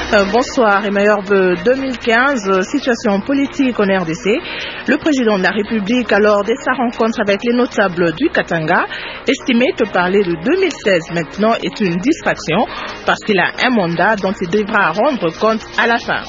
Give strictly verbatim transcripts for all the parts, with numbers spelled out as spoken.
Euh, bonsoir et meilleur vœu deux mille quinze, euh, situation politique en R D C. Le président de la République, alors dès sa rencontre avec les notables du Katanga, estimait que parler de deux mille seize maintenant est une distraction parce qu'il a un mandat dont il devra rendre compte à la fin.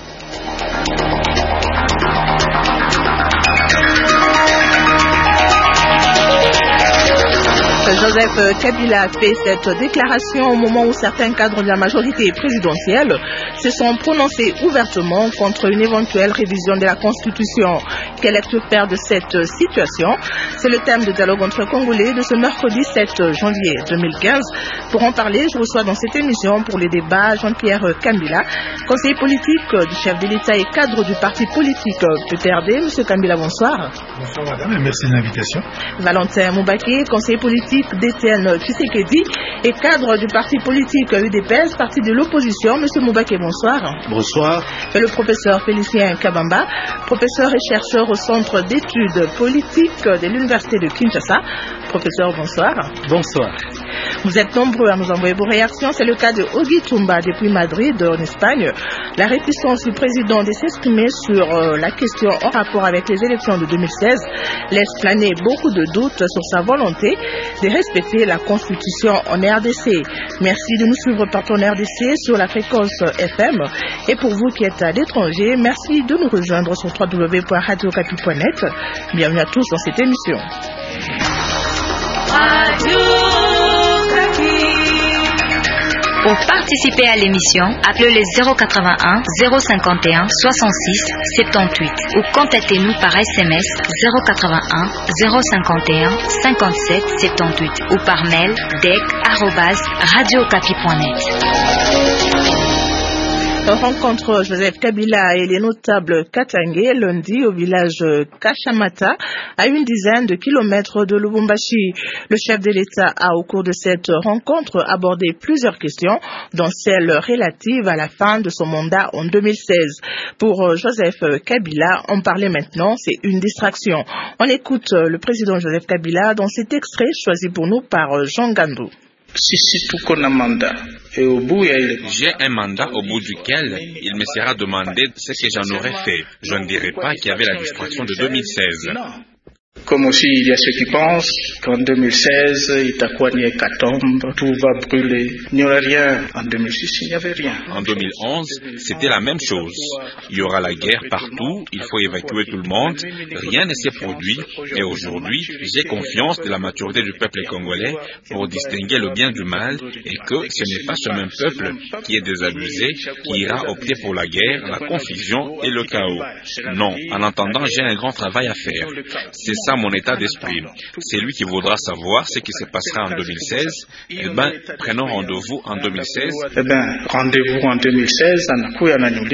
Joseph Kabila a fait cette déclaration au moment où certains cadres de la majorité présidentielle se sont prononcés ouvertement contre une éventuelle révision de la Constitution. Quel est-il faire de cette situation? C'est le thème de dialogue entre Congolais de ce mercredi sept janvier deux mille quinze. Pour en parler, je reçois dans cette émission pour les débats Jean-Pierre Kambila, conseiller politique du chef de l'État et cadre du parti politique P P R D. Monsieur Kambila, bonsoir. Bonsoir madame et merci de l'invitation. Valentin Moubaké, conseiller politique d'Étienne Tshisekedi et cadre du parti politique U D P S, parti de l'opposition. Monsieur Moubaké, bonsoir. Bonsoir. Et le professeur Félicien Kabamba, professeur et chercheur au Centre d'études politiques de l'Université de Kinshasa. Professeur, bonsoir. Bonsoir. Vous êtes nombreux à nous envoyer vos réactions. C'est le cas de Ogi Tumba depuis Madrid, en Espagne. La réticence du président de s'exprimer sur euh, la question en rapport avec les élections de deux mille seize laisse planer beaucoup de doutes sur sa volonté de respecter la Constitution en R D C. Merci de nous suivre partout en R D C sur la fréquence F M. Et pour vous qui êtes à l'étranger, merci de nous rejoindre sur w w w point radio capi point net. Bienvenue à tous dans cette émission. Radio Capi. Pour participer à l'émission, appelez les zéro quatre-vingt-un zéro cinquante et un soixante-six soixante-dix-huit ou contactez-nous par S M S zéro quatre-vingt-un zéro cinquante et un cinquante-sept soixante-dix-huit ou par mail dec arobase radio capi point net. Rencontre Joseph Kabila et les notables katangais lundi au village Kashamata, à une dizaine de kilomètres de Lubumbashi. Le chef de l'État a, au cours de cette rencontre, abordé plusieurs questions, dont celle relative à la fin de son mandat en deux mille seize. Pour Joseph Kabila, en parler maintenant, c'est une distraction. On écoute le président Joseph Kabila dans cet extrait choisi pour nous par Jean Gandou. Si, si, tout qu'on a mandat. Et au bout, il y a les... J'ai un mandat au bout duquel il me sera demandé ce que j'en aurais fait. Je ne dirai pas qu'il y avait la distraction de deux mille seize. Comme aussi, il y a ceux qui pensent qu'en deux mille seize, Itakwani et Katombe, tout va brûler. Il n'y aurait rien. En deux mille six, il n'y avait rien. En deux mille onze, c'était la même chose. Il y aura la guerre partout, il faut évacuer tout le monde. Rien ne s'est produit. Et aujourd'hui, j'ai confiance de la maturité du peuple congolais pour distinguer le bien du mal et que ce n'est pas ce même peuple qui est désabusé qui ira opter pour la guerre, la confusion et le chaos. Non, en attendant, j'ai un grand travail à faire. C'est ça mon état d'esprit. C'est lui qui voudra savoir ce qui se passera en deux mille seize. Eh bien, prenons rendez-vous en deux mille seize. Eh bien, rendez-vous en deux mille seize. On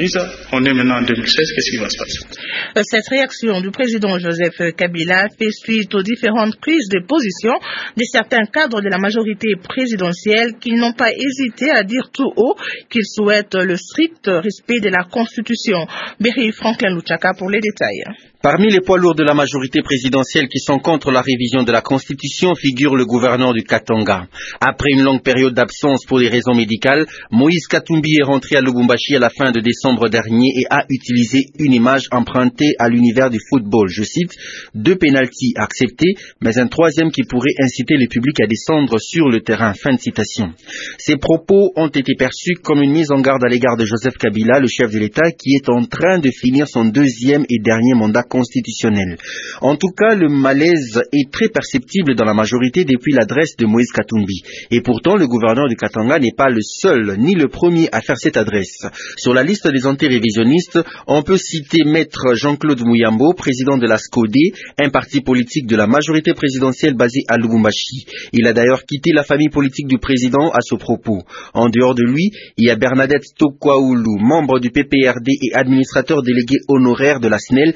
est maintenant en deux mille seize. Qu'est-ce qui va se passer? Cette réaction du président Joseph Kabila fait suite aux différentes prises de position de certains cadres de la majorité présidentielle qui n'ont pas hésité à dire tout haut qu'ils souhaitent le strict respect de la Constitution. Berry Franklin Luchaka pour les détails. Parmi les poids lourds de la majorité présidentielle qui sont contre la révision de la Constitution figure le gouverneur du Katanga. Après une longue période d'absence pour des raisons médicales, Moïse Katumbi est rentré à Lubumbashi à la fin de décembre dernier et a utilisé une image empruntée à l'univers du football. Je cite, deux pénaltys acceptés, mais un troisième qui pourrait inciter le public à descendre sur le terrain. Fin de citation. Ces propos ont été perçus comme une mise en garde à l'égard de Joseph Kabila, le chef de l'État, qui est en train de finir son deuxième et dernier mandat constitutionnel. En tout cas, le malaise est très perceptible dans la majorité depuis l'adresse de Moïse Katumbi. Et pourtant, le gouverneur du Katanga n'est pas le seul, ni le premier à faire cette adresse. Sur la liste des anti-révisionnistes, on peut citer Maître Jean-Claude Mouyambo, président de la S C O D E, un parti politique de la majorité présidentielle basé à Lubumbashi. Il a d'ailleurs quitté la famille politique du président à ce propos. En dehors de lui, il y a Bernadette Tokwaoulou, membre du P P R D et administrateur délégué honoraire de la S N E L, qui s'est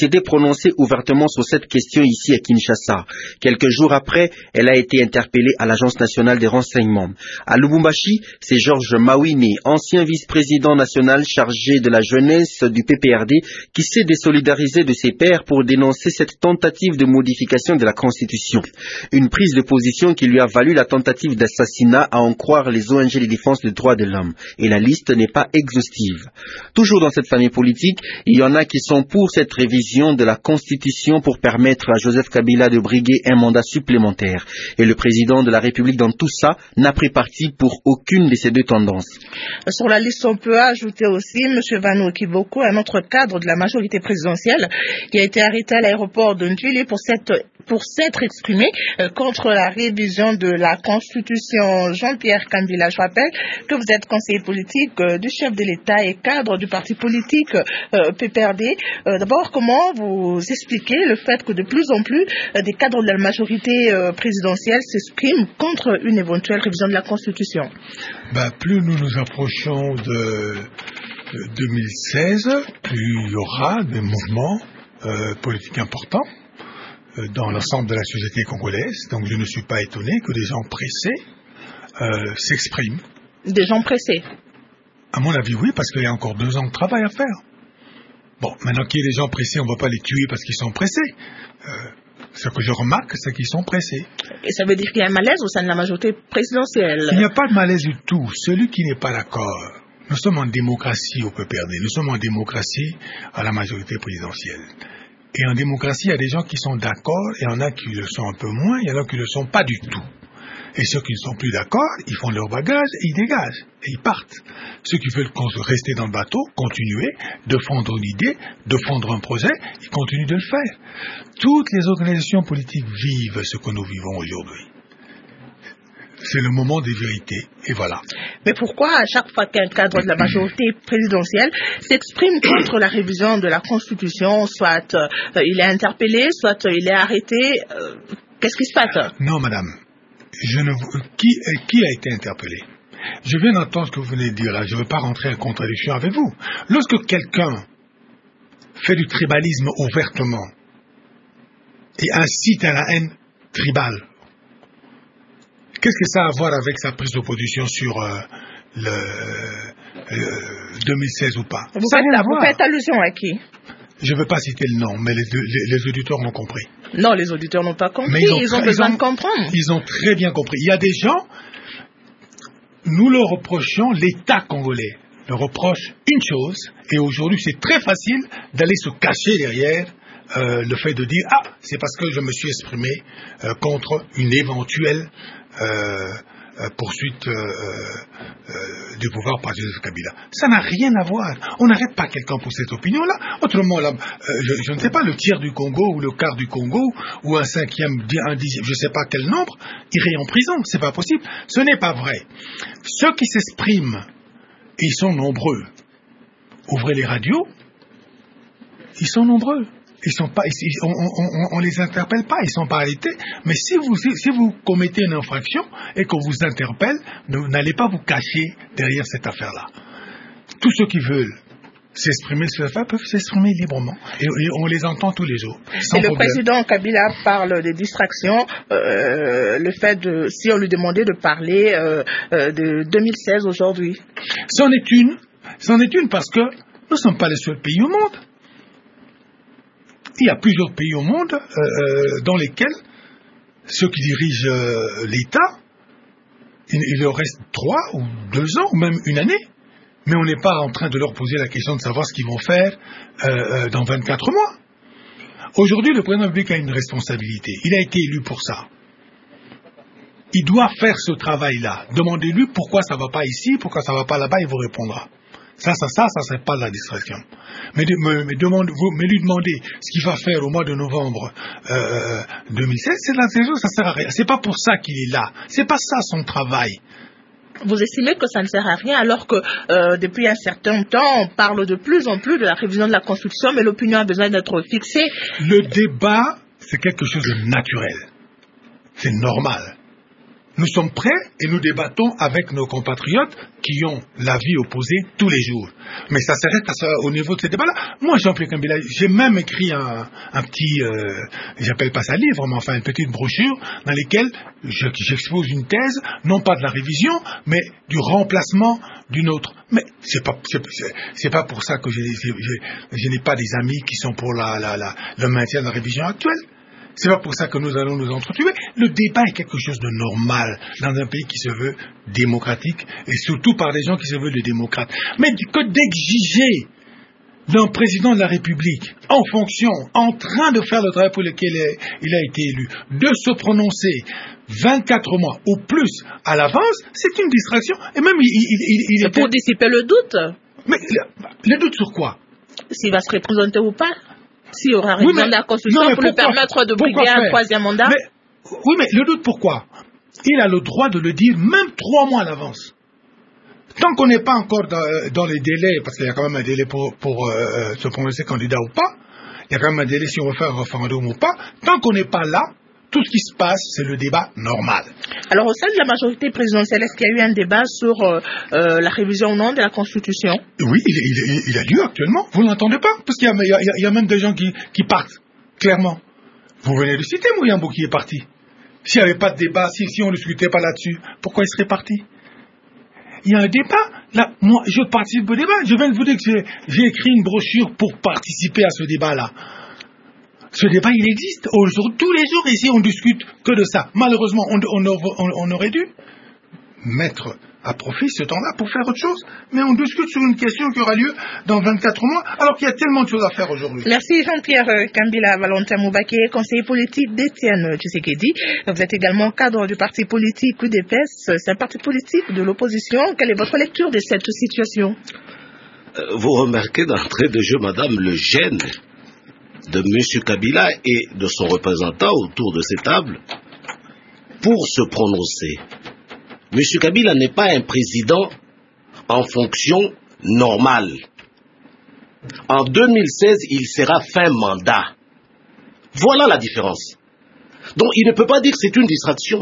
s'était prononcée ouvertement sur cette question ici à Kinshasa. Quelques jours après, elle a été interpellée à l'Agence nationale des renseignements. À Lubumbashi, c'est Georges Mawini, ancien vice-président national chargé de la jeunesse du P P R D, qui s'est désolidarisé de ses pairs pour dénoncer cette tentative de modification de la Constitution. Une prise de position qui lui a valu la tentative d'assassinat, à en croire les O N G de défense des droits de l'homme. Et la liste n'est pas exhaustive. Toujours dans cette famille politique, il y en a qui sont pour cette révision de la Constitution pour permettre à Joseph Kabila de briguer un mandat supplémentaire. Et le président de la République dans tout ça n'a pris parti pour aucune de ces deux tendances. Sur la liste, on peut ajouter aussi M. Vano Kiboko, un autre cadre de la majorité présidentielle, qui a été arrêté à l'aéroport de Ndwili pour cette pour s'être exprimé euh, contre la révision de la Constitution. Jean-Pierre Kambila, je rappelle que vous êtes conseiller politique euh, du chef de l'État et cadre du parti politique euh, P P R D. Euh, d'abord, comment vous expliquez le fait que de plus en plus euh, des cadres de la majorité euh, présidentielle s'expriment contre une éventuelle révision de la Constitution? Ben, plus nous nous approchons de, de deux mille seize, plus il y aura des mouvements euh, politiques importants dans l'ensemble de la société congolaise. Donc je ne suis pas étonné que des gens pressés euh, s'expriment. Des gens pressés? À mon avis, oui, parce qu'il y a encore deux ans de travail à faire. Bon, maintenant qu'il y a des gens pressés, on ne va pas les tuer parce qu'ils sont pressés. Euh, ce que je remarque, c'est qu'ils sont pressés. Et ça veut dire qu'il y a un malaise au sein de la majorité présidentielle? Il n'y a pas de malaise du tout. Celui qui n'est pas d'accord, nous sommes en démocratie au P P R D, nous sommes en démocratie à la majorité présidentielle. Et en démocratie, il y a des gens qui sont d'accord, et il y en a qui le sont un peu moins, il y en a qui ne le sont pas du tout. Et ceux qui ne sont plus d'accord, ils font leur bagage et ils dégagent, et ils partent. Ceux qui veulent rester dans le bateau, continuer, défendre une idée, défendre un projet, ils continuent de le faire. Toutes les organisations politiques vivent ce que nous vivons aujourd'hui. C'est le moment des vérités, et voilà. Mais pourquoi, à chaque fois qu'un cadre de la majorité présidentielle s'exprime contre la révision de la Constitution, soit euh, il est interpellé, soit euh, il est arrêté, euh, qu'est-ce qui se passe? Non, madame. Je ne, qui, qui a été interpellé? Je viens d'entendre ce que vous venez de dire là, je ne veux pas rentrer en contradiction avec vous. Lorsque quelqu'un fait du tribalisme ouvertement et incite à la haine tribale, qu'est-ce que ça a à voir avec sa prise de position sur euh, le, le deux mille seize ou pas? Vous, faites, vous faites allusion à qui? Je ne veux pas citer le nom, mais les, les, les auditeurs ont compris. Non, les auditeurs n'ont pas compris, ils ont, ils ont besoin ils ont, de comprendre. Ils ont très bien compris. Il y a des gens, nous leur reprochons, l'État congolais leur reproche une chose, et aujourd'hui c'est très facile d'aller se cacher derrière euh, le fait de dire « Ah, c'est parce que je me suis exprimé euh, contre une éventuelle... Euh, Euh, poursuite euh, euh, du pouvoir par Joseph Kabila. Ça n'a rien à voir. On n'arrête pas quelqu'un pour cette opinion-là. Autrement, là, euh, je, je ne sais pas, le tiers du Congo ou le quart du Congo ou un cinquième, un dixième, je ne sais pas quel nombre, irait en prison. C'est pas possible. Ce n'est pas vrai. Ceux qui s'expriment, ils sont nombreux. Ouvrez les radios, ils sont nombreux. Ils sont pas, ils, on, on, on les interpelle pas, ils sont pas arrêtés. Mais si vous, si, si vous commettez une infraction et qu'on vous interpelle, vous n'allez pas vous cacher derrière cette affaire-là. Tous ceux qui veulent s'exprimer sur l'affaire peuvent s'exprimer librement. Et, et on les entend tous les jours. Sans et le problème. président Kabila parle des distractions, euh, le fait de, si on lui demandait de parler euh, euh, de deux mille seize aujourd'hui. C'en est une, c'en est une parce que nous ne sommes pas les seuls pays au monde. Il y a plusieurs pays au monde euh, dans lesquels ceux qui dirigent euh, l'État, il, il leur reste trois ou deux ans ou même une année. Mais on n'est pas en train de leur poser la question de savoir ce qu'ils vont faire euh, euh, dans vingt-quatre mois. Aujourd'hui, le président de la République a une responsabilité. Il a été élu pour ça. Il doit faire ce travail-là. Demandez-lui pourquoi ça ne va pas ici, pourquoi ça ne va pas là-bas, il vous répondra. Ça, ça, ça, ça, c'est pas de la distraction. Mais, de, mais, mais, demande, vous, mais lui demander ce qu'il va faire au mois de novembre euh, deux mille seize, c'est de la distraction, ça sert à rien. C'est pas pour ça qu'il est là. C'est pas ça son travail. Vous estimez que ça ne sert à rien alors que euh, depuis un certain temps, on parle de plus en plus de la révision de la Constitution, mais l'opinion a besoin d'être fixée. Le débat, c'est quelque chose de naturel. C'est normal. nous sommes prêts et nous débattons avec nos compatriotes qui ont l'avis opposé tous les jours. Mais ça s'arrête à ça, au niveau de ces débats-là. Moi, Jean-Pierre Kambila, j'ai même écrit un, un petit, euh, j'appelle pas ça livre, mais enfin une petite brochure dans laquelle je, j'expose une thèse, non pas de la révision, mais du remplacement d'une autre. Mais c'est pas, c'est, c'est, c'est pas pour ça que j'ai, j'ai, j'ai, je n'ai pas des amis qui sont pour la, la, la, le maintien de la révision actuelle. C'est pas pour ça que nous allons nous entretuer. Le débat est quelque chose de normal dans un pays qui se veut démocratique et surtout par des gens qui se veulent des démocrates. Mais que d'exiger d'un président de la République, en fonction, en train de faire le travail pour lequel il a été élu, de se prononcer vingt-quatre mois ou plus à l'avance, c'est une distraction. Et même il, il, il, il c'est pour dissiper le doute. Mais le, le doute sur quoi? S'il va se représenter ou pas? S'il y aura révision oui, de la Constitution non, pour lui permettre de briguer un troisième mandat. Mais, oui, mais le doute pourquoi? Il a le droit de le dire même trois mois à l'avance. Tant qu'on n'est pas encore dans, dans les délais, parce qu'il y a quand même un délai pour, pour euh, se prononcer candidat ou pas, il y a quand même un délai si on veut faire un référendum ou pas, tant qu'on n'est pas là, tout ce qui se passe, c'est le débat normal. Alors, au sein de la majorité présidentielle, est-ce qu'il y a eu un débat sur euh, euh, la révision ou non de la Constitution? Oui, il, il, il a lieu actuellement. Vous ne l'entendez pas? Parce qu'il y a, il y a, il y a même des gens qui, qui partent, clairement. Vous venez de citer Mouyambo qui est parti. S'il n'y avait pas de débat, si, si on ne discutait pas là-dessus, pourquoi il serait parti? Il y a un débat. Là, moi, je participe au débat. Je viens de vous dire que j'ai, j'ai écrit une brochure pour participer à ce débat-là. Ce débat, il existe. Aujourd'hui, tous les jours, ici, on discute que de ça. Malheureusement, on, on, on, on aurait dû mettre à profit ce temps-là pour faire autre chose. Mais on discute sur une question qui aura lieu dans vingt-quatre mois, alors qu'il y a tellement de choses à faire aujourd'hui. Merci Jean-Pierre Kambila Valentin Moubaké, conseiller politique d'Étienne Tshisekedi. Vous êtes également cadre du parti politique U D P S. C'est un parti politique de l'opposition. Quelle est votre lecture de cette situation? Vous remarquez d'entrée de jeu, madame, le gêne de M. Kabila et de son représentant autour de ces tables pour se prononcer. M. Kabila n'est pas un président en fonction normale. En deux mille seize, il sera fin mandat. Voilà la différence. Donc il ne peut pas dire que c'est une distraction.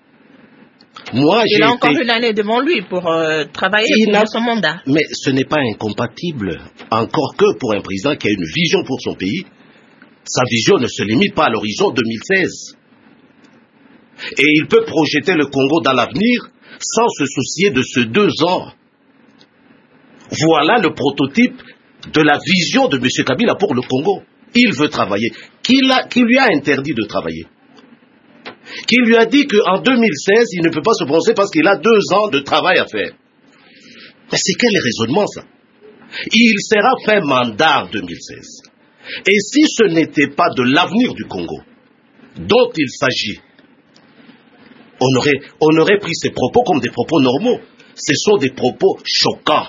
Moi, il j'ai a encore été... une année devant lui pour euh, travailler il pour a... son mandat. Mais ce n'est pas incompatible, encore que pour un président qui a une vision pour son pays. Sa vision ne se limite pas à l'horizon deux mille seize. Et il peut projeter le Congo dans l'avenir sans se soucier de ces deux ans. Voilà le prototype de la vision de M. Kabila pour le Congo. Il veut travailler. Qui, l'a, qui lui a interdit de travailler? Qui lui a dit qu'en deux mille seize, il ne peut pas se prononcer parce qu'il a deux ans de travail à faire? Mais c'est quel raisonnement ça? Il sera fin mandat en deux mille seize. Et si ce n'était pas de l'avenir du Congo dont il s'agit, on aurait, on aurait pris ces propos comme des propos normaux. Ce sont des propos choquants.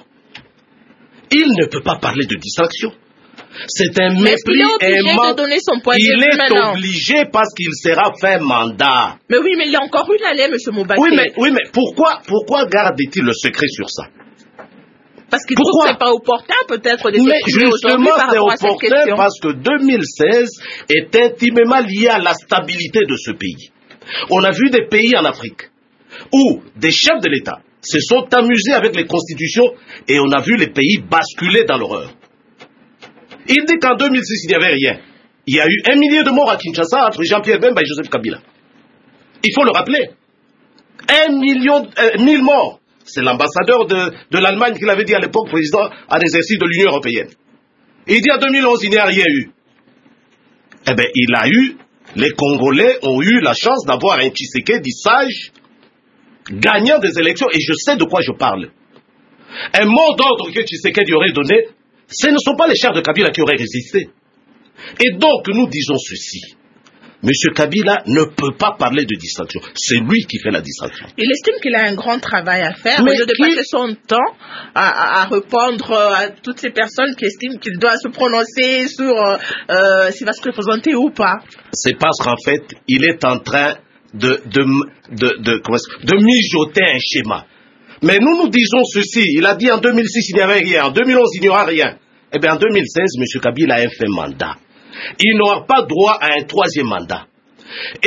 Il ne peut pas parler de distraction. C'est un mépris et un manque. Il est maintenant. obligé parce qu'il sera fin mandat. Mais oui, mais il y a encore une année, M. Moubaké. Oui, mais, oui, mais pourquoi, pourquoi garde-t-il le secret sur ça? Parce qu'il trouve que ce n'est pas opportun peut-être de s'exprimer aujourd'hui par rapport à cette question. Mais justement, c'est opportun parce que deux mille seize est intimement lié à la stabilité de ce pays. On a vu des pays en Afrique où des chefs de l'État se sont amusés avec les constitutions et on a vu les pays basculer dans l'horreur. Il dit qu'en deux mille six, il n'y avait rien. Il y a eu un millier de morts à Kinshasa entre Jean-Pierre Bemba et Joseph Kabila. Il faut le rappeler. Un million, euh, mille morts. C'est l'ambassadeur de, de l'Allemagne qui l'avait dit à l'époque, président en exercice de l'Union européenne. Il dit en deux mille onze, il n'y a rien eu. Eh bien, il a eu, les Congolais ont eu la chance d'avoir un Tshisekedi sage, gagnant des élections, et je sais de quoi je parle. Un mot d'ordre que Tshisekedi aurait donné, ce ne sont pas les chefs de Kabila qui auraient résisté. Et donc, nous disons ceci. M. Kabila ne peut pas parler de distraction. C'est lui qui fait la distraction. Il estime qu'il a un grand travail à faire. Mais au lieu de qui... passer son temps à, à, à répondre à toutes ces personnes qui estiment qu'il doit se prononcer sur euh, s'il va se représenter ou pas. C'est parce qu'en fait, il est en train de, de, de, de, de, de mijoter un schéma. Mais nous, nous disons ceci. Il a dit en deux mille six, il n'y avait rien. En deux mille onze, il n'y aura rien. Eh bien, en deux mille seize, M. Kabila a un fait mandat. Il n'aura pas droit à un troisième mandat. Et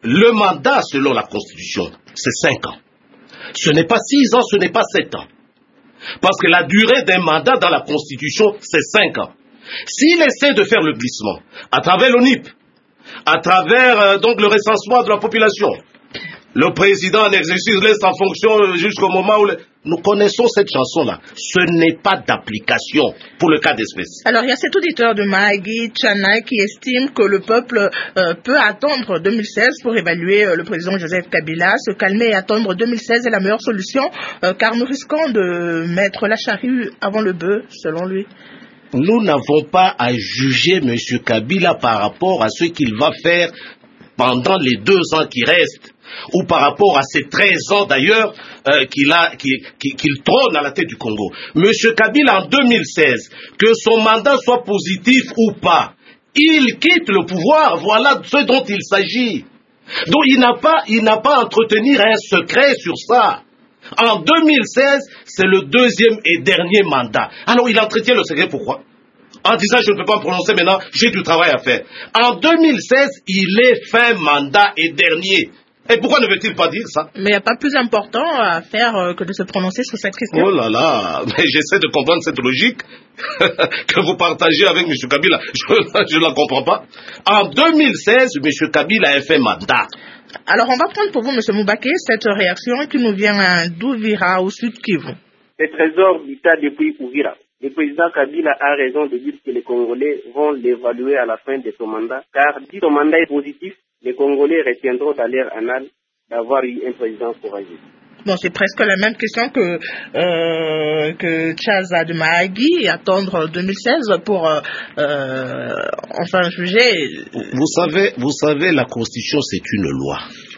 le mandat selon la Constitution, c'est cinq ans. Ce n'est pas six ans, ce n'est pas sept ans. Parce que la durée d'un mandat dans la Constitution, c'est cinq ans. S'il essaie de faire le glissement, à travers l'O N I P, à travers euh, donc le recensement de la population, le président en exercice laisse en fonction jusqu'au moment où... Le... Nous connaissons cette chanson-là. Ce n'est pas d'application pour le cas d'espèce. Alors, il y a cet auditeur de Mahagi, Tchana, qui estime que le peuple euh, peut attendre deux mille seize pour évaluer euh, le président Joseph Kabila. Se calmer et attendre deux mille seize est la meilleure solution, euh, car nous risquons de mettre la charrue avant le bœuf, selon lui. Nous n'avons pas à juger M. Kabila par rapport à ce qu'il va faire pendant les deux ans qui restent, ou par rapport à ces treize ans d'ailleurs euh, qu'il a, qu'il, qu'il trône à la tête du Congo. M. Kabila en deux mille seize, que son mandat soit positif ou pas, il quitte le pouvoir, voilà ce dont il s'agit. Donc il n'a pas, il n'a pas à entretenir un secret sur ça. En deux mille seize, c'est le deuxième et dernier mandat. Alors il entretient le secret, pourquoi? En disant je ne peux pas me prononcer maintenant, j'ai du travail à faire. En deux mille seize, il est fin mandat et dernier. Et pourquoi ne veut-il pas dire ça? Mais il n'y a pas plus important à faire euh, que de se prononcer sur cette question. Oh là là, mais j'essaie de comprendre cette logique que vous partagez avec M. Kabila. Je ne la comprends pas. En deux mille seize, M. Kabila a fait mandat. Alors on va prendre pour vous, M. Moubaké, cette réaction qui nous vient d'Ouvira, au sud Kivu. Le trésor d'État depuis Ouvira. Le président Kabila a raison de dire que les Congolais vont l'évaluer à la fin de son mandat, car si son mandat est positif, les Congolais retiendront dans leur annales d'avoir eu un président courageux. Bon, c'est presque la même question que, euh, que Tchaza de Mahagi, attendre deux mille seize pour euh, euh, enfin juger. Vous savez, vous savez, la Constitution, c'est une loi.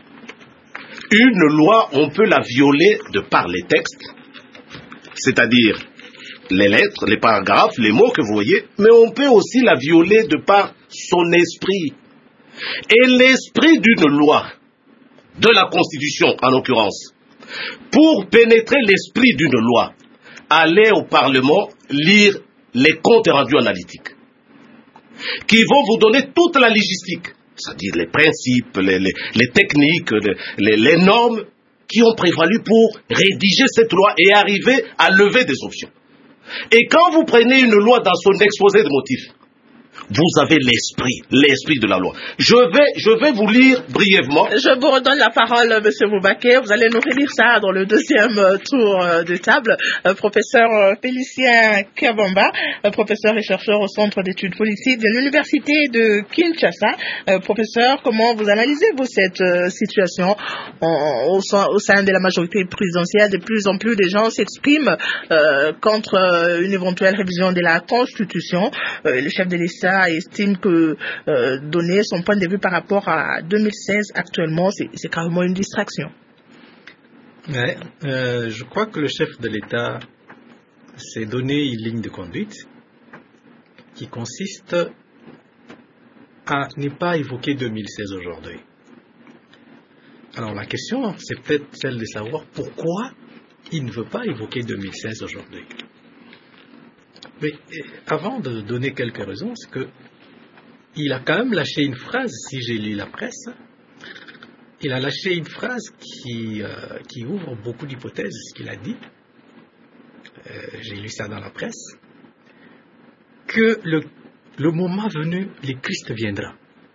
Une loi, on peut la violer de par les textes, c'est-à-dire les lettres, les paragraphes, les mots que vous voyez, mais on peut aussi la violer de par son esprit. Et l'esprit d'une loi, de la Constitution en l'occurrence, pour pénétrer l'esprit d'une loi, aller au Parlement lire les comptes rendus analytiques, qui vont vous donner toute la logistique, c'est-à-dire les principes, les, les, les techniques, les, les, les normes qui ont prévalu pour rédiger cette loi et arriver à lever des options. Et quand vous prenez une loi dans son exposé de motifs, vous avez l'esprit, l'esprit de la loi. Je vais, je vais vous lire brièvement. Je vous redonne la parole, M. Moubaké. Vous allez nous relire ça dans le deuxième tour de table. Euh, professeur Félicien Kabamba, euh, professeur et chercheur au Centre d'études politiques de l'Université de Kinshasa. Euh, professeur, comment vous analysez-vous cette euh, situation en, au, au sein de la majorité présidentielle? De plus en plus de gens s'expriment euh, contre euh, une éventuelle révision de la Constitution. Euh, le chef de l'État estime que euh, donner son point de vue par rapport à deux mille seize actuellement, c'est, c'est carrément une distraction. Ouais, euh, je crois que le chef de l'État s'est donné une ligne de conduite qui consiste à ne pas évoquer deux mille seize aujourd'hui. Alors la question, c'est peut-être celle de savoir pourquoi il ne veut pas évoquer deux mille seize aujourd'hui. Mais avant de donner quelques raisons, c'est que il a quand même lâché une phrase, si j'ai lu la presse, il a lâché une phrase qui, euh, qui ouvre beaucoup d'hypothèses, ce qu'il a dit, euh, j'ai lu ça dans la presse, que le, le moment venu, le Christ viendra.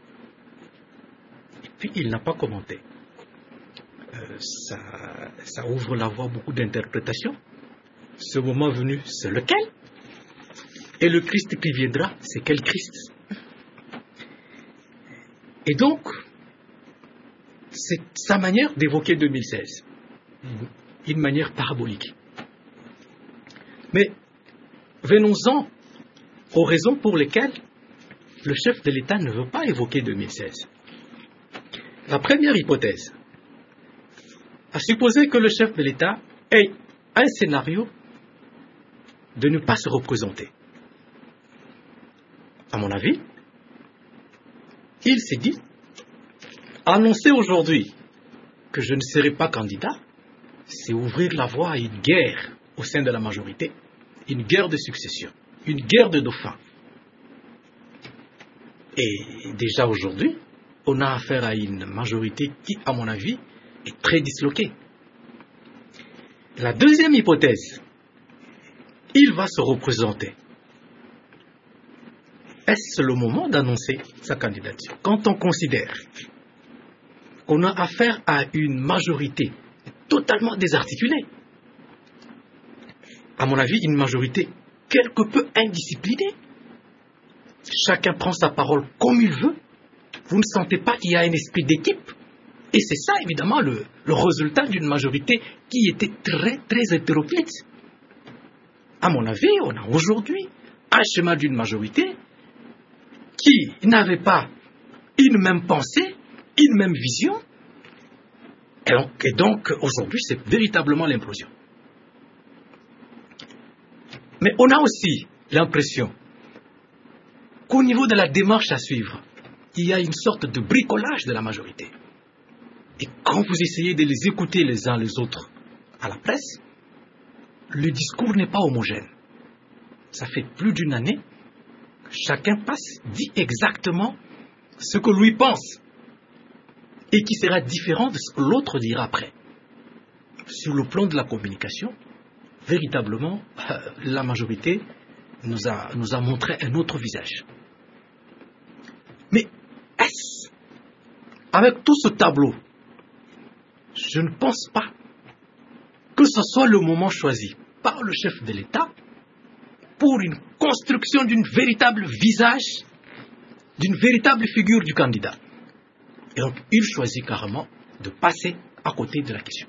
Et puis il n'a pas commenté. Euh, ça, ça ouvre la voie à beaucoup d'interprétations. Ce moment venu, c'est lequel? Et le Christ qui viendra, c'est quel Christ? Et donc, c'est sa manière d'évoquer deux mille seize, une manière parabolique. Mais venons-en aux raisons pour lesquelles le chef de l'État ne veut pas évoquer deux mille seize. La première hypothèse, à supposer que le chef de l'État ait un scénario de ne pas se représenter. À mon avis, il s'est dit, annoncer aujourd'hui que je ne serai pas candidat, c'est ouvrir la voie à une guerre au sein de la majorité, une guerre de succession, une guerre de dauphins. Et déjà aujourd'hui, on a affaire à une majorité qui, à mon avis, est très disloquée. La deuxième hypothèse, il va se représenter. Est-ce le moment d'annoncer sa candidature? Quand on considère qu'on a affaire à une majorité totalement désarticulée, à mon avis, une majorité quelque peu indisciplinée, chacun prend sa parole comme il veut, vous ne sentez pas qu'il y a un esprit d'équipe? Et c'est ça, évidemment, le, le résultat d'une majorité qui était très, très hétéroclite. À mon avis, on a aujourd'hui un schéma d'une majorité qui n'avait pas une même pensée, une même vision. Et donc, et donc aujourd'hui, c'est véritablement l'implosion. Mais on a aussi l'impression qu'au niveau de la démarche à suivre, il y a une sorte de bricolage de la majorité. Et quand vous essayez de les écouter les uns les autres à la presse, le discours n'est pas homogène. Ça fait plus d'une année que chacun passe, dit exactement ce que lui pense et qui sera différent de ce que l'autre dira après. Sur le plan de la communication, véritablement, euh, la majorité nous a, nous a montré un autre visage. Mais est-ce, avec tout ce tableau, je ne pense pas que ce soit le moment choisi par le chef de l'État pour une construction d'une véritable visage, d'une véritable figure du candidat. Et donc, il choisit carrément de passer à côté de la question.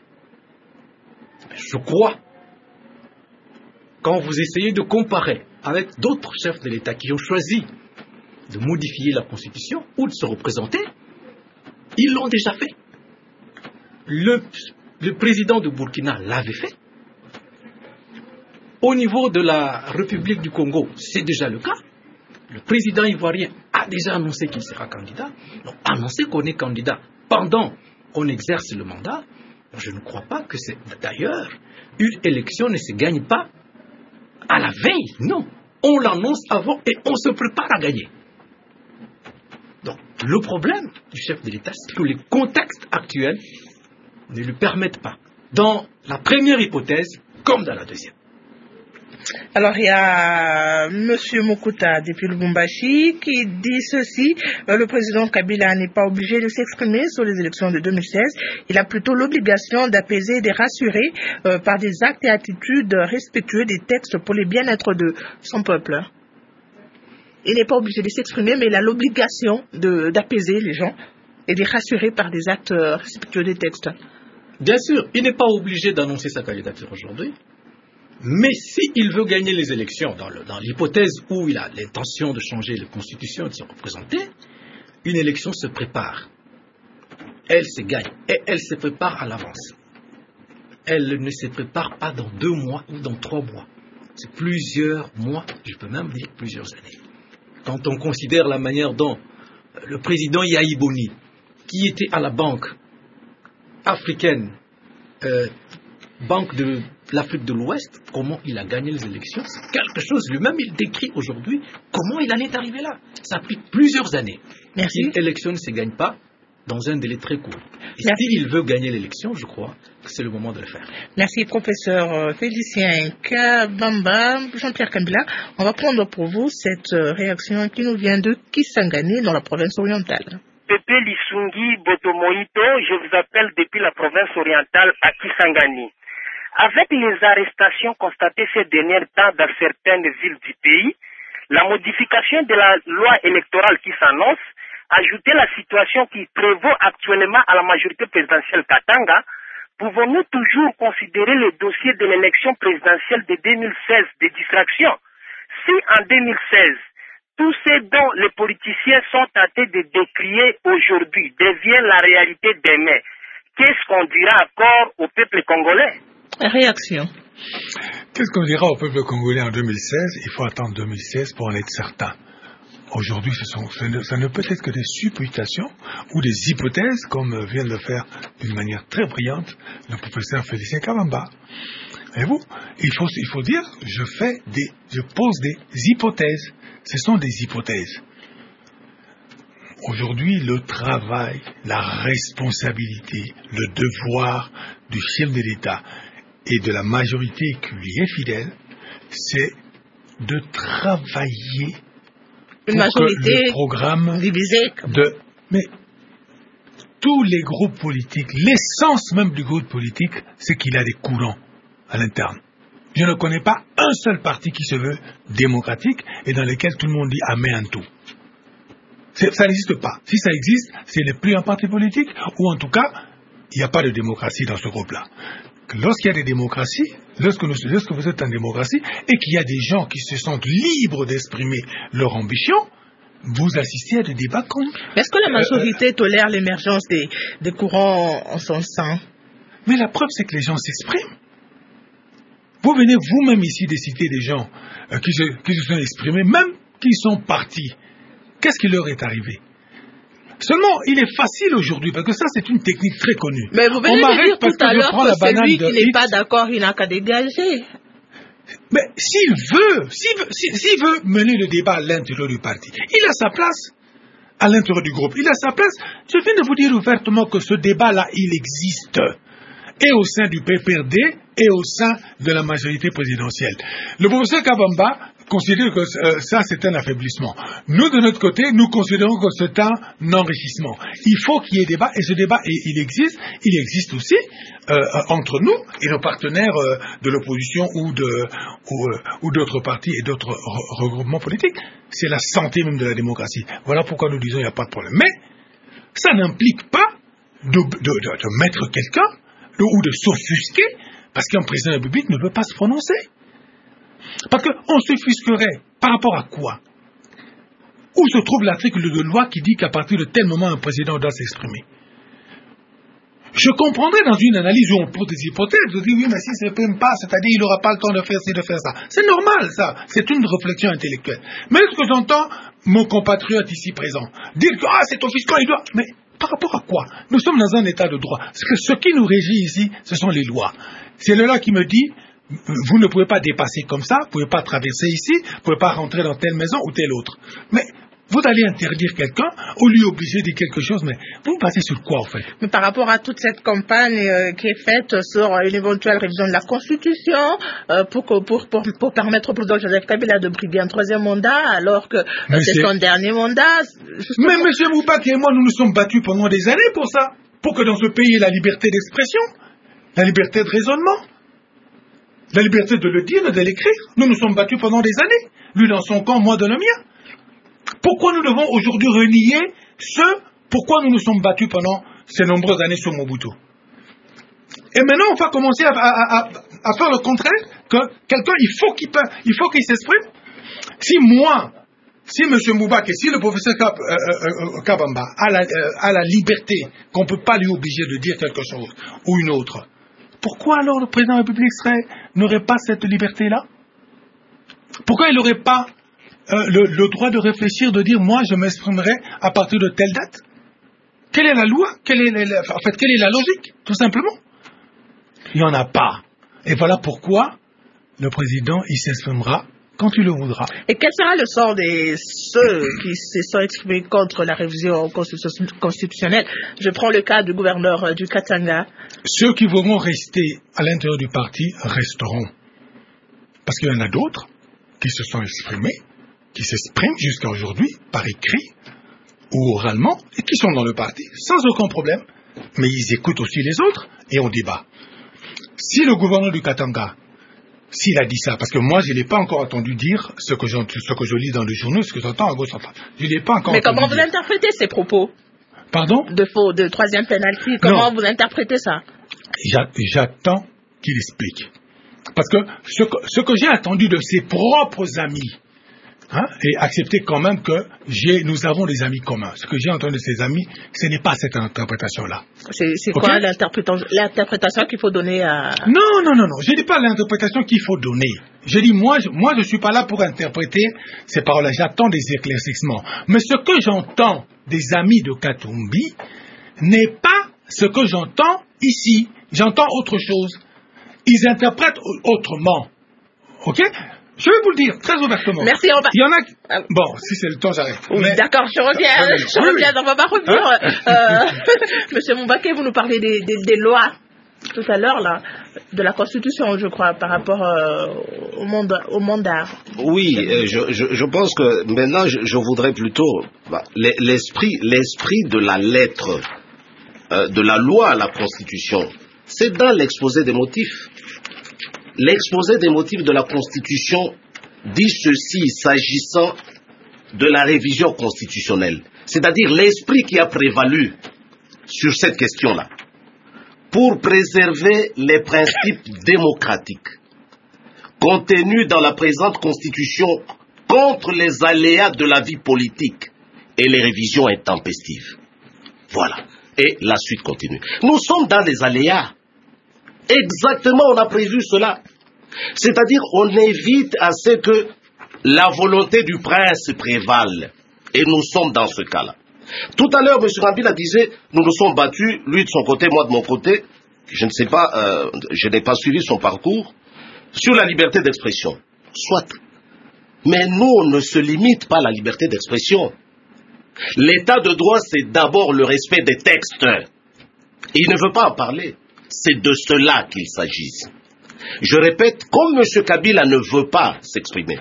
Je crois, quand vous essayez de comparer avec d'autres chefs de l'État qui ont choisi de modifier la Constitution ou de se représenter, ils l'ont déjà fait. Le, le président de Burkina l'avait fait. Au niveau de la République du Congo, c'est déjà le cas. Le président ivoirien a déjà annoncé qu'il sera candidat. Donc, annoncer qu'on est candidat pendant qu'on exerce le mandat, je ne crois pas que c'est... D'ailleurs, une élection ne se gagne pas à la veille. Non, on l'annonce avant et on se prépare à gagner. Donc, le problème du chef de l'État, c'est que les contextes actuels ne lui permettent pas, dans la première hypothèse comme dans la deuxième. Alors, il y a M. Mokuta depuis Lubumbashi qui dit ceci. Euh, le président Kabila n'est pas obligé de s'exprimer sur les élections de deux mille seize. Il a plutôt l'obligation d'apaiser et de rassurer euh, par des actes et attitudes respectueux des textes pour le bien-être de son peuple. Il n'est pas obligé de s'exprimer, mais il a l'obligation de, d'apaiser les gens et de rassurer par des actes respectueux des textes. Bien sûr, il n'est pas obligé d'annoncer sa candidature aujourd'hui. Mais s'il veut gagner les élections, dans, le, dans l'hypothèse où il a l'intention de changer la Constitution et de se représenter, une élection se prépare. Elle se gagne et elle se prépare à l'avance. Elle ne se prépare pas dans deux mois ou dans trois mois. C'est plusieurs mois, je peux même dire plusieurs années. Quand on considère la manière dont le président Yahi Boni, qui était à la Banque africaine, euh, Banque de l'Afrique de l'Ouest, comment il a gagné les élections, c'est quelque chose, lui-même il décrit aujourd'hui comment il en est arrivé là. Ça a pris plusieurs années. Merci. Une élection ne se gagne pas dans un délai très court. Et s'il veut gagner l'élection, je crois que c'est le moment de le faire. Merci, professeur Félicien Kabamba, Jean-Pierre Kabila. On va prendre pour vous cette réaction qui nous vient de Kisangani, dans la province orientale. Pepe Lisungi Botomoito, je vous appelle depuis la province orientale à Kisangani. Avec les arrestations constatées ces derniers temps dans certaines villes du pays, la modification de la loi électorale qui s'annonce, ajouter la situation qui prévaut actuellement à la majorité présidentielle Katanga, pouvons-nous toujours considérer le dossier de l'élection présidentielle de deux mille seize des distractions? Si en deux mille seize, tout ce dont les politiciens sont tentés de décrier aujourd'hui devient la réalité demain, qu'est-ce qu'on dira encore au peuple congolais? Réaction. Qu'est-ce qu'on dira au peuple congolais en deux mille seize? Il faut attendre deux mille seize pour en être certain. Aujourd'hui, ce sont, ça, ne, ça ne peut être que des supputations ou des hypothèses, comme vient de le faire d'une manière très brillante le professeur Félicien Kabamba. Voyez-vous, il faut, il faut dire, je fais des, je pose des hypothèses. Ce sont des hypothèses. Aujourd'hui, le travail, la responsabilité, le devoir du chef de l'État et de la majorité qui lui est fidèle, c'est de travailler une pour majorité que le programme divisée. de... Mais tous les groupes politiques, l'essence même du groupe politique, c'est qu'il a des courants à l'interne. Je ne connais pas un seul parti qui se veut démocratique et dans lequel tout le monde dit amen en tout. C'est, ça n'existe pas. Si ça existe, ce n'est plus un parti politique, ou en tout cas, il n'y a pas de démocratie dans ce groupe-là. Lorsqu'il y a des démocraties, lorsque, nous, lorsque vous êtes en démocratie, et qu'il y a des gens qui se sentent libres d'exprimer leur ambition, vous assistez à des débats comme... Est-ce que la majorité euh, tolère l'émergence des, des courants en son sein? Mais la preuve, c'est que les gens s'expriment. Vous venez vous-même ici de citer des gens euh, qui, se, qui se sont exprimés, même qui sont partis. Qu'est-ce qui leur est arrivé? Seulement, il est facile aujourd'hui, parce que ça, c'est une technique très connue. Mais vous venez de dire tout à l'heure que celui qui n'est pas d'accord, il n'a qu'à dégager. Mais s'il veut, s'il veut, s'il veut mener le débat à l'intérieur du parti, il a sa place à l'intérieur du groupe. Il a sa place. Je viens de vous dire ouvertement que ce débat-là, il existe. Et au sein du P P R D, et au sein de la majorité présidentielle. Le professeur Kabamba considère que euh, ça, c'est un affaiblissement. Nous, de notre côté, nous considérons que c'est un enrichissement. Il faut qu'il y ait débat, et ce débat, il existe. Il existe aussi euh, entre nous et nos partenaires euh, de l'opposition ou, de, ou, euh, ou d'autres partis et d'autres re- regroupements politiques. C'est la santé même de la démocratie. Voilà pourquoi nous disons qu'il n'y a pas de problème. Mais ça n'implique pas de, de, de, de mettre quelqu'un de, ou de s'offusquer parce qu'un président de la République ne peut pas se prononcer. Parce qu'on s'offusquerait par rapport à quoi? Où se trouve l'article de loi qui dit qu'à partir de tel moment, un président doit s'exprimer? Je comprendrais dans une analyse où on pose des hypothèses, de dire oui, mais s'il ne s'exprime pas, c'est-à-dire qu'il n'aura pas le temps de faire ci, de faire ça. C'est normal, ça. C'est une réflexion intellectuelle. Mais ce que j'entends, mon compatriote ici présent, dire que ah, c'est offusquant, il doit... Mais par rapport à quoi? Nous sommes dans un état de droit. Parce que ce qui nous régit ici, ce sont les lois. C'est le là qui me dit, vous ne pouvez pas dépasser comme ça, vous ne pouvez pas traverser ici, vous ne pouvez pas rentrer dans telle maison ou telle autre. Mais vous allez interdire quelqu'un ou lui obliger de dire quelque chose, mais vous vous basez sur quoi en fait? Mais par rapport à toute cette campagne euh, qui est faite sur euh, une éventuelle révision de la Constitution euh, pour, pour, pour, pour permettre au président Joseph Kabila de briguer un troisième mandat alors que euh, c'est son dernier mandat. Mais M. Moubaki et moi, nous nous sommes battus pendant des années pour ça, pour que dans ce pays il y ait la liberté d'expression, la liberté de raisonnement, la liberté de le dire et de l'écrire. Nous nous sommes battus pendant des années, lui dans son camp, moi dans le mien. Pourquoi nous devons aujourd'hui renier ce pourquoi nous nous sommes battus pendant ces nombreuses années sur Mobutu? Et maintenant, on va commencer à, à, à, à faire le contraire, que quelqu'un, il faut qu'il, il faut qu'il s'exprime. Si moi, si M. Moubaki, si le professeur Kab, euh, euh, Kabamba a la, euh, a la liberté, qu'on ne peut pas lui obliger de dire quelque chose ou une autre, pourquoi alors le président de la République serait, n'aurait pas cette liberté-là? Pourquoi il n'aurait pas Euh, le, le droit de réfléchir, de dire moi je m'exprimerai à partir de telle date? Quelle est la loi? Quelle est la, en fait, quelle est la logique? Tout simplement. Il n'y en a pas. Et voilà pourquoi le président il s'exprimera quand il le voudra. Et quel sera le sort de ceux qui se sont exprimés contre la révision constitutionnelle? Je prends le cas du gouverneur du Katanga. Ceux qui voudront rester à l'intérieur du parti resteront. Parce qu'il y en a d'autres qui se sont exprimés, qui s'expriment jusqu'à aujourd'hui par écrit ou oralement et qui sont dans le parti sans aucun problème, mais ils écoutent aussi les autres et on débat. Si le gouverneur du Katanga, s'il a dit ça, parce que moi je ne l'ai pas encore entendu dire ce que, ce que je lis dans les journaux, ce que j'entends à gauche, je ne l'ai pas encore mais entendu. Mais comment vous dire. interprétez ces propos? Pardon? De faux, de troisième pénalty, comment non. Vous interprétez ça? J'attends qu'il explique. Parce que ce que, ce que j'ai attendu de ses propres amis, hein, et accepter quand même que j'ai, nous avons des amis communs. Ce que j'ai entendu de ses amis, ce n'est pas cette interprétation-là. C'est, c'est okay? Quoi l'interprétation, l'interprétation qu'il faut donner à... Non, non, non, non. Je ne dis pas l'interprétation qu'il faut donner. Je dis, moi, je, moi, je suis pas là pour interpréter ces paroles-là. J'attends des éclaircissements. Mais ce que j'entends des amis de Katumbi n'est pas ce que j'entends ici. J'entends autre chose. Ils interprètent autrement. Ok? Je vais vous le dire très ouvertement. Merci, on va... Il y en a... Qui... Bon, si c'est le temps, j'arrête. Oui, mais... d'accord, je reviens. Ah, je oui, reviens, oui. on va pas revenir. Hein? Euh, Monsieur Moubaké, vous nous parlez des, des, des lois tout à l'heure, là, de la Constitution, je crois, par rapport euh, au, monde, au mandat. Oui, euh, je, je, je pense que maintenant, je, je voudrais plutôt... Bah, l'esprit, l'esprit de la lettre, euh, de la loi à la Constitution, c'est dans l'exposé des motifs. L'exposé des motifs de la Constitution dit ceci s'agissant de la révision constitutionnelle, c'est-à-dire l'esprit qui a prévalu sur cette question-là. Pour préserver les principes démocratiques contenus dans la présente Constitution contre les aléas de la vie politique et les révisions intempestives. Voilà. Et la suite continue. Nous sommes dans les aléas. Exactement, on a prévu cela. C'est-à-dire, on évite à ce que la volonté du prince prévale. Et nous sommes dans ce cas-là. Tout à l'heure, M. Kabila disait, nous nous sommes battus, lui de son côté, moi de mon côté, je ne sais pas, euh, je n'ai pas suivi son parcours, sur la liberté d'expression. Soit. Mais nous, on ne se limite pas à la liberté d'expression. L'état de droit, c'est d'abord le respect des textes. Il ne veut pas en parler. C'est de cela qu'il s'agit. Je répète, comme M. Kabila ne veut pas s'exprimer,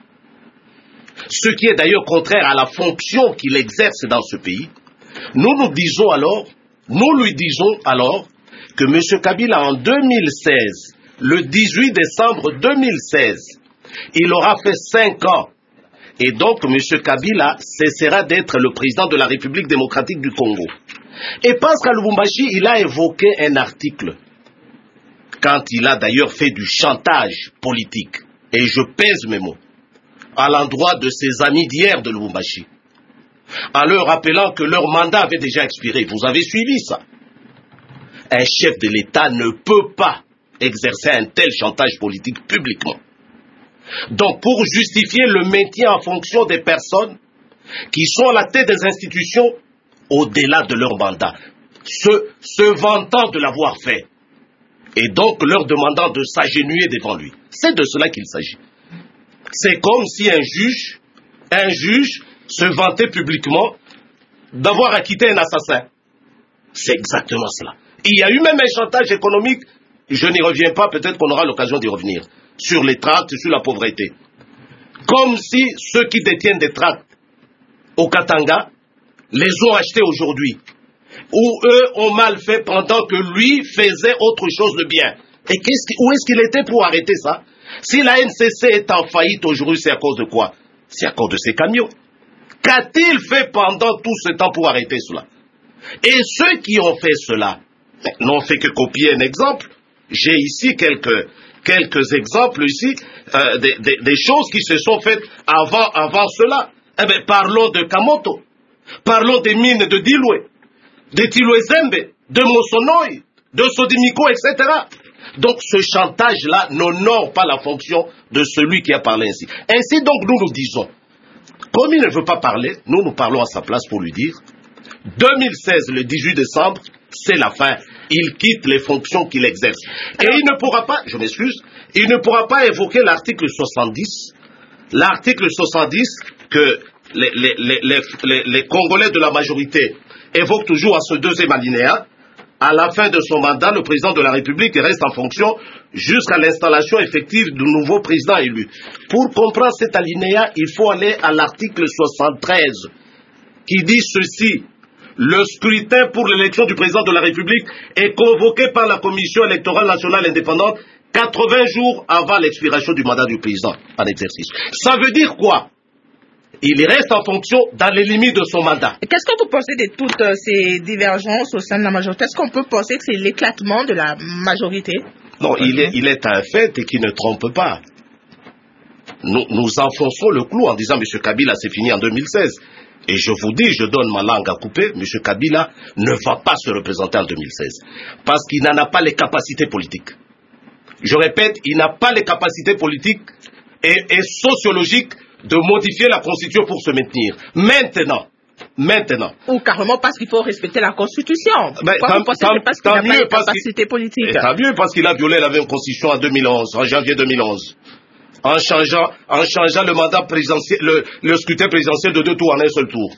ce qui est d'ailleurs contraire à la fonction qu'il exerce dans ce pays, nous nous disons alors, nous lui disons alors que M. Kabila en deux mille seize, le dix-huit décembre deux mille seize, il aura fait cinq ans, et donc M. Kabila cessera d'être le président de la République démocratique du Congo. Et parce qu'à Lubumbashi, il a évoqué un article, quand il a d'ailleurs fait du chantage politique, et je pèse mes mots, à l'endroit de ses amis d'hier de Lubumbashi, en leur rappelant que leur mandat avait déjà expiré. Vous avez suivi ça. Un chef de l'État ne peut pas exercer un tel chantage politique publiquement. Donc, pour justifier le maintien en fonction des personnes qui sont à la tête des institutions au-delà de leur mandat, se, se vantant de l'avoir fait, et donc leur demandant de s'agenouiller devant lui. C'est de cela qu'il s'agit. C'est comme si un juge, un juge se vantait publiquement d'avoir acquitté un assassin. C'est exactement cela. Il y a eu même un chantage économique, je n'y reviens pas, peut-être qu'on aura l'occasion d'y revenir, sur les tracts, sur la pauvreté. Comme si ceux qui détiennent des tracts au Katanga les ont achetés aujourd'hui, ou eux ont mal fait pendant que lui faisait autre chose de bien. Et qu'est-ce qui, où est-ce qu'il était pour arrêter ça? Si la N C C est en faillite aujourd'hui, c'est à cause de quoi? C'est à cause de ces camions. Qu'a-t-il fait pendant tout ce temps pour arrêter cela? Et ceux qui ont fait cela n'ont fait que copier un exemple. J'ai ici quelques, quelques exemples ici, euh, des, des, des choses qui se sont faites avant, avant cela. Eh bien, parlons de Kamoto. Parlons des mines de Diloué, de Tiloué-Zembe, de Mosonoï, de Sodimiko, et cetera. Donc ce chantage-là n'honore pas la fonction de celui qui a parlé ainsi. Ainsi donc nous nous disons, comme il ne veut pas parler, nous nous parlons à sa place pour lui dire, deux mille seize, le dix-huit décembre, c'est la fin. Il quitte les fonctions qu'il exerce. Et il ne pourra pas, je m'excuse, il ne pourra pas évoquer l'article soixante-dix, l'article soixante-dix que les, les, les, les, les, les Congolais de la majorité évoquent toujours à ce deuxième alinéa. À la fin de son mandat, le président de la République reste en fonction jusqu'à l'installation effective du nouveau président élu. Pour comprendre cet alinéa, il faut aller à l'article soixante-treize qui dit ceci. Le scrutin pour l'élection du président de la République est convoqué par la Commission électorale nationale indépendante quatre-vingts jours avant l'expiration du mandat du président en exercice. Ça veut dire quoi? Il reste en fonction dans les limites de son mandat. Qu'est-ce que vous pensez de toutes euh, ces divergences au sein de la majorité? Est-ce qu'on peut penser que c'est l'éclatement de la majorité? Non, il est, il est un fait et qui ne trompe pas. Nous, nous enfonçons le clou en disant M. Kabila c'est fini en deux mille seize. Et je vous dis, je donne ma langue à couper, M. Kabila ne va pas se représenter en deux mille seize. Parce qu'il n'en a pas les capacités politiques. Je répète, il n'a pas les capacités politiques et, et sociologiques de modifier la Constitution pour se maintenir. Maintenant, maintenant. Ou carrément parce qu'il faut respecter la Constitution. Ben, Pourquoi vous pensez que c'est parce qu'il n'a pas les capacités politiques? Tant mieux parce qu'il a violé la même Constitution en deux mille onze, en janvier deux mille onze. en changeant, en changeant le mandat présidentiel, le, le scrutin présidentiel de deux tours en un seul tour,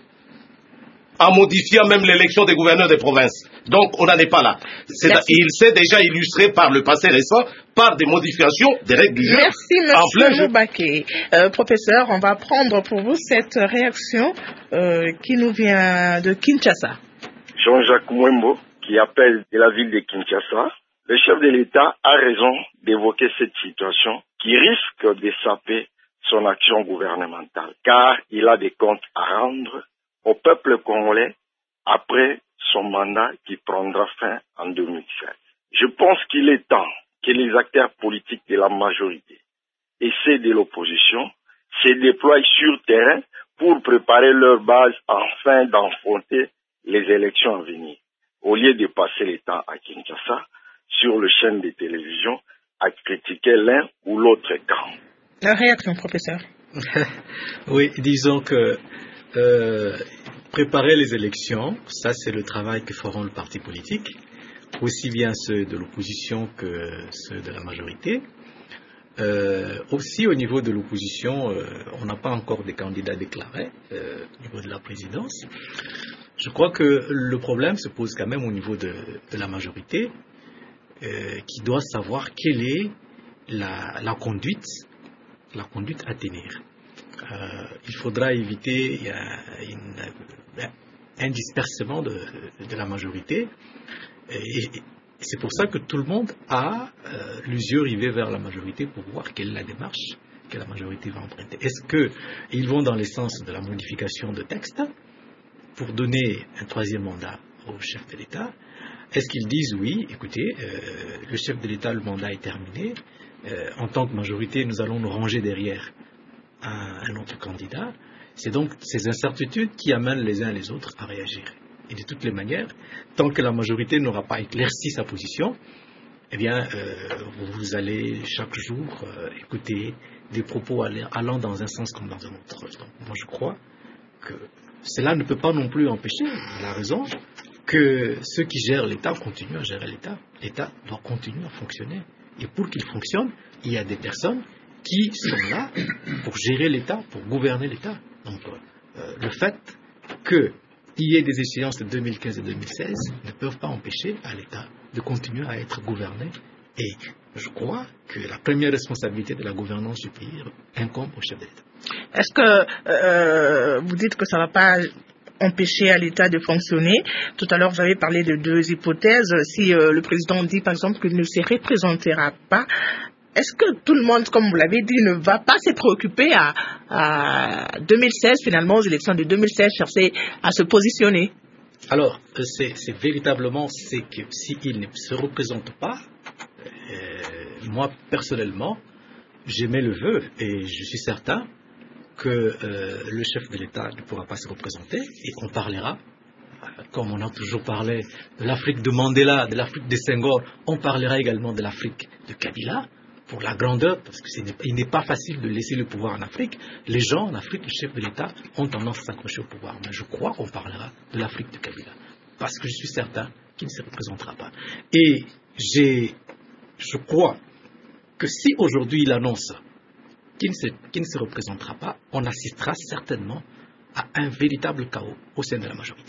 en modifiant même l'élection des gouverneurs des provinces. Donc, on n'en est pas là. C'est, il s'est déjà illustré par le passé récent, par des modifications des règles du jeu. Merci, monsieur Moubaké. Euh, professeur, on va prendre pour vous cette réaction euh, qui nous vient de Kinshasa. Jean-Jacques Mwembo, qui appelle de la ville de Kinshasa. Le chef de l'État a raison d'évoquer cette situation qui risque de saper son action gouvernementale, car il a des comptes à rendre au peuple congolais après son mandat qui prendra fin en deux mille seize. Je pense qu'il est temps que les acteurs politiques de la majorité et ceux de l'opposition se déploient sur terrain pour préparer leur base afin d'enfoncer les élections à venir, au lieu de passer le temps à Kinshasa sur le chaîne de télévision à critiquer l'un ou l'autre camp. La réaction, professeur. Oui, disons que euh, préparer les élections, ça c'est le travail que feront le parti politique, aussi bien ceux de l'opposition que ceux de la majorité. Euh, aussi au niveau de l'opposition, euh, on n'a pas encore des candidats déclarés euh, au niveau de la présidence. Je crois que le problème se pose quand même au niveau de, de la majorité, euh, qui doit savoir quelle est la, la conduite, la conduite à tenir. Euh, il faudra éviter euh, une, un dispersement de, de la majorité. Et, et c'est pour ça que tout le monde a euh, les yeux rivés vers la majorité pour voir quelle est la démarche que la majorité va emprunter. Est-ce qu'ils vont dans le sens de la modification de texte pour donner un troisième mandat au chef de l'État? Est-ce qu'ils disent oui, écoutez, euh, le chef de l'État, le mandat est terminé, euh, en tant que majorité, nous allons nous ranger derrière un, un autre candidat? C'est donc ces incertitudes qui amènent les uns les autres à réagir. Et de toutes les manières, tant que la majorité n'aura pas éclairci sa position, eh bien, euh, vous allez chaque jour euh, écouter des propos allant dans un sens comme dans un autre. Donc, moi, je crois que cela ne peut pas non plus empêcher, la raison, que ceux qui gèrent l'État continuent à gérer l'État. L'État doit continuer à fonctionner. Et pour qu'il fonctionne, il y a des personnes qui sont là pour gérer l'État, pour gouverner l'État. Donc, euh, le fait que il y ait des échéances de deux mille quinze et deux mille seize ne peuvent pas empêcher à l'État de continuer à être gouverné. Et je crois que la première responsabilité de la gouvernance du pays incombe au chef de l'État. Est-ce que euh, vous dites que ça ne va pas empêcher à l'État de fonctionner? Tout à l'heure, vous avez parlé de deux hypothèses. Si euh, le président dit, par exemple, qu'il ne se représentera pas, est-ce que tout le monde, comme vous l'avez dit, ne va pas se préoccuper à, à deux mille seize, finalement, aux élections de deux mille seize, chercher à se positionner? Alors, c'est, c'est véritablement, c'est que s'il ne se représente pas, euh, moi, personnellement, j'émets le vœu et je suis certain que euh, le chef de l'État ne pourra pas se représenter et qu'on parlera, comme on a toujours parlé de l'Afrique de Mandela, de l'Afrique de Senghor, on parlera également de l'Afrique de Kabila, pour la grandeur, parce qu'il n'est, n'est pas facile de laisser le pouvoir en Afrique. Les gens en Afrique, le chef de l'État, ont tendance à s'accrocher au pouvoir. Mais je crois qu'on parlera de l'Afrique de Kabila, parce que je suis certain qu'il ne se représentera pas. Et j'ai, je crois que si aujourd'hui il annonce qu'il ne se, qu'il ne se représentera pas, on assistera certainement à un véritable chaos au sein de la majorité.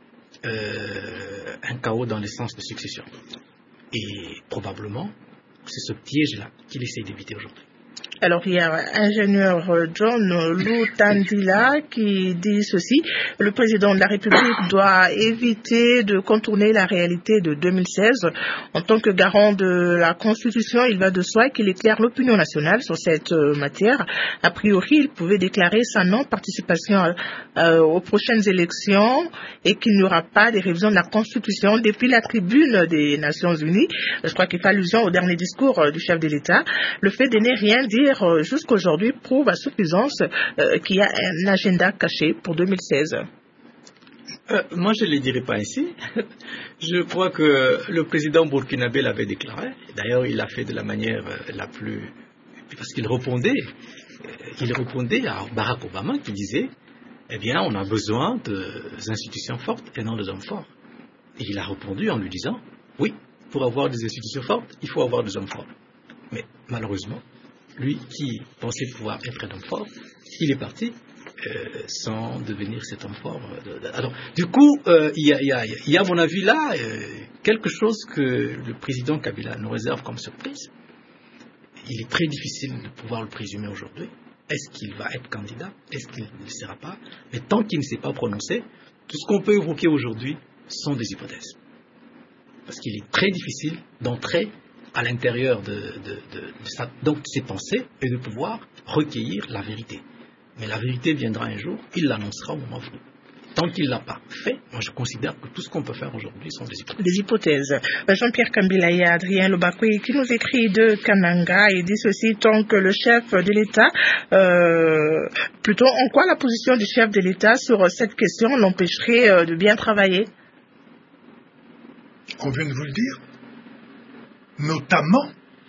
Euh, un chaos dans le sens de succession. Et probablement, c'est ce piège-là qu'il essaie d'éviter aujourd'hui. Alors, il y a l'ingénieur John Lutandila qui dit ceci: le président de la République doit éviter de contourner la réalité de deux mille seize. En tant que garant de la Constitution, il va de soi qu'il éclaire l'opinion nationale sur cette matière. A priori, il pouvait déclarer sa non-participation euh, aux prochaines élections et qu'il n'y aura pas de révision de la Constitution depuis la tribune des Nations Unies. Je crois qu'il fait allusion au dernier discours du chef de l'État. Le fait de ne rien dire jusqu'aujourd'hui prouve à suffisance euh, qu'il y a un agenda caché pour deux mille seize. Euh, moi, je ne le dirai pas ici. Je crois que le président burkinabé l'avait déclaré. D'ailleurs, il l'a fait de la manière la plus... Parce qu'il répondait, il répondait à Barack Obama qui disait, eh bien, on a besoin d'institutions fortes et non des hommes forts. Et il a répondu en lui disant, oui, pour avoir des institutions fortes, il faut avoir des hommes forts. Mais malheureusement, lui qui pensait pouvoir être un homme fort, il est parti euh, sans devenir cet homme fort. Alors, du coup, euh, il, y a, il, y a, il y a à mon avis là euh, quelque chose que le président Kabila nous réserve comme surprise. Il est très difficile de pouvoir le présumer aujourd'hui. Est-ce qu'il va être candidat? Est-ce qu'il ne le sera pas? Mais tant qu'il ne s'est pas prononcé, tout ce qu'on peut évoquer aujourd'hui sont des hypothèses. Parce qu'il est très difficile d'entrer à l'intérieur de, de, de, de, sa, donc de ses pensées et de pouvoir recueillir la vérité. Mais la vérité viendra un jour, il l'annoncera au moment venu. Tant qu'il ne l'a pas fait, moi je considère que tout ce qu'on peut faire aujourd'hui sont des hypothèses. Des hypothèses. Jean-Pierre Kambila et Adrien Lobakwe qui nous écrit de Kananga et dit ceci: tant que le chef de l'État, euh, plutôt en quoi la position du chef de l'État sur cette question l'empêcherait euh, de bien travailler? On vient de vous le dire. Notamment,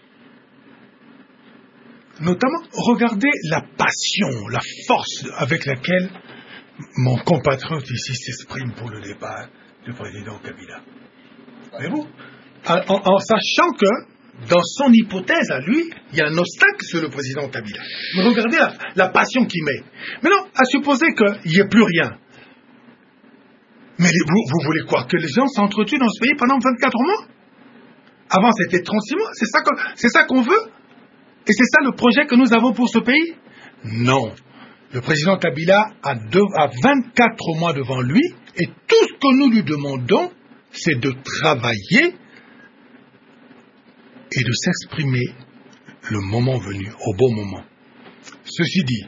notamment, regardez la passion, la force avec laquelle mon compatriote ici s'exprime pour le départ du président Kabila. Voyez-vous, en, en sachant que dans son hypothèse à lui, il y a un obstacle sur le président Kabila. Mais regardez la, la passion qu'il met. Maintenant, à supposer qu'il n'y ait plus rien. Mais vous, vous voulez quoi? Que les gens s'entretuent dans ce pays pendant vingt-quatre mois? Avant, c'était trente-six mois. C'est ça, que, c'est ça qu'on veut? Et c'est ça le projet que nous avons pour ce pays? Non. Le président Kabila a, deux, a vingt-quatre mois devant lui et tout ce que nous lui demandons, c'est de travailler et de s'exprimer le moment venu, au bon moment. Ceci dit,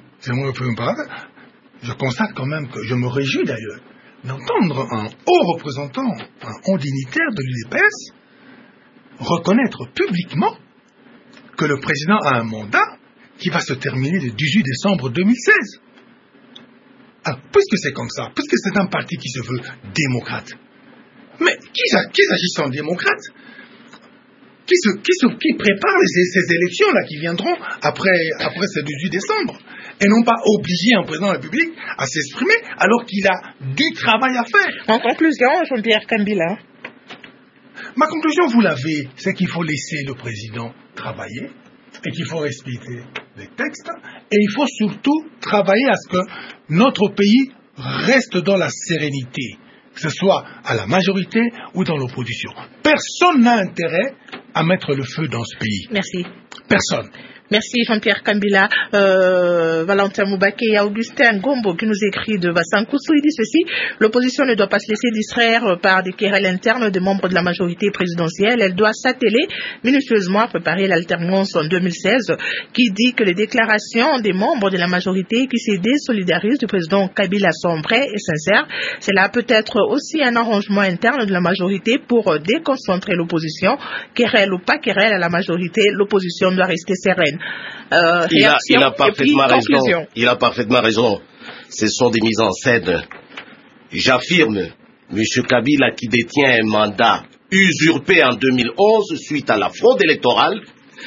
je constate quand même que je me réjouis d'ailleurs d'entendre un haut représentant, un haut dignitaire de l'U D P S reconnaître publiquement que le président a un mandat qui va se terminer le dix-huit décembre deux mille seize. Alors, puisque c'est comme ça, puisque c'est un parti qui se veut démocrate, mais qui, qui s'agissent en démocrate, qui, se, qui, se, qui prépare ces, ces élections-là qui viendront après, après ce dix-huit décembre, et non pas obliger un président de la République à s'exprimer alors qu'il a du travail à faire. En conclusion, Jean-Pierre Kambila. Ma conclusion, vous l'avez, c'est qu'il faut laisser le président travailler et qu'il faut respecter les textes et il faut surtout travailler à ce que notre pays reste dans la sérénité, que ce soit à la majorité ou dans l'opposition. Personne n'a intérêt à mettre le feu dans ce pays. Merci. Personne. Merci Jean-Pierre Kambila. Euh, Valentin Moubake et Augustin Gombo qui nous écrit de Vassankoussou. Il dit ceci: l'opposition ne doit pas se laisser distraire par des querelles internes des membres de la majorité présidentielle. Elle doit s'atteler minutieusement à préparer l'alternance en deux mille seize qui dit que les déclarations des membres de la majorité qui se désolidarisent du président Kabila sont vraies et sincères. Cela peut être aussi un arrangement interne de la majorité pour déconcentrer l'opposition. Querelle ou pas querelle à la majorité, l'opposition doit rester sereine. Euh, il, a, il a parfaitement puis, raison. Il a parfaitement raison. Ce sont des mises en scène. J'affirme, M. Kabila qui détient un mandat usurpé en deux mille onze suite à la fraude électorale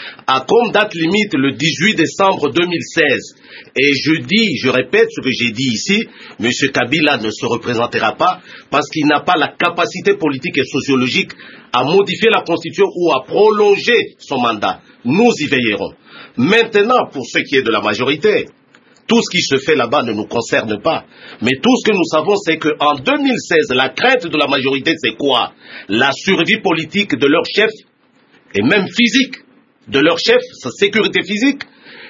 a comme date limite le dix-huit décembre deux mille seize. Et je dis, je répète ce que j'ai dit ici, M. Kabila ne se représentera pas parce qu'il n'a pas la capacité politique et sociologique à modifier la Constitution ou à prolonger son mandat. Nous y veillerons. Maintenant, pour ce qui est de la majorité, tout ce qui se fait là-bas ne nous concerne pas. Mais tout ce que nous savons, c'est qu'en deux mille seize, la crainte de la majorité, c'est quoi? La survie politique de leur chef, et même physique, de leur chef, sa sécurité physique,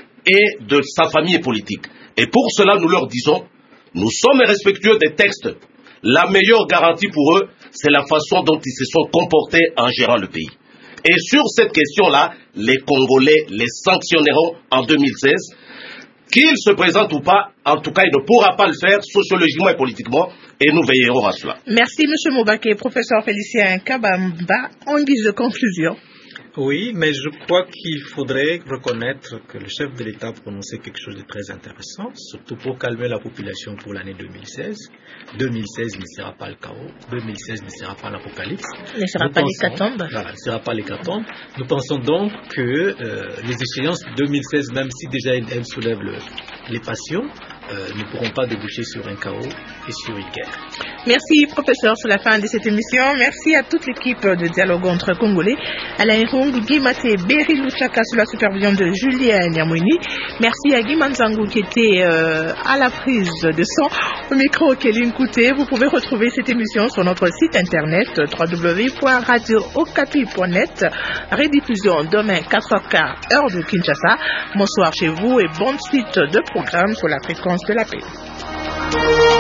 et de sa famille politique. Et pour cela, nous leur disons, nous sommes respectueux des textes. La meilleure garantie pour eux, c'est la façon dont ils se sont comportés en gérant le pays. Et sur cette question-là, les Congolais les sanctionneront en deux mille seize. Qu'il se présente ou pas, en tout cas, il ne pourra pas le faire sociologiquement et politiquement, et nous veillerons à cela. Merci, M. Moubake. Professeur Félicien Kabamba, en guise de conclusion. Oui, mais je crois qu'il faudrait reconnaître que le chef de l'État a prononcé quelque chose de très intéressant, surtout pour calmer la population pour l'année deux mille seize. deux mille seize ne sera pas le chaos, deux mille seize ne sera pas l'apocalypse. Ne sera pas l'hécatombe. Voilà, ne sera pas l'hécatombe. Nous pensons donc que euh, les échéances de deux mille seize, même si déjà elles, elles soulèvent le, les passions, euh, ne pourront pas déboucher sur un chaos et sur une guerre. Merci, professeur, c'est la fin de cette émission. Merci à toute l'équipe de Dialogue entre Congolais, Alain Rung, Guy Maté, Berry Luchaka sous la supervision de Julien Niamouni. Merci à Guy Manzango qui était euh, à la prise de son. Au micro, Kéline Kouté. Vous pouvez retrouver cette émission sur notre site internet w w w point radio okapi point net. Rediffusion demain quatre heures quinze heure de Kinshasa. Bonsoir chez vous et bonne suite de programmes sur la fréquence de la paix.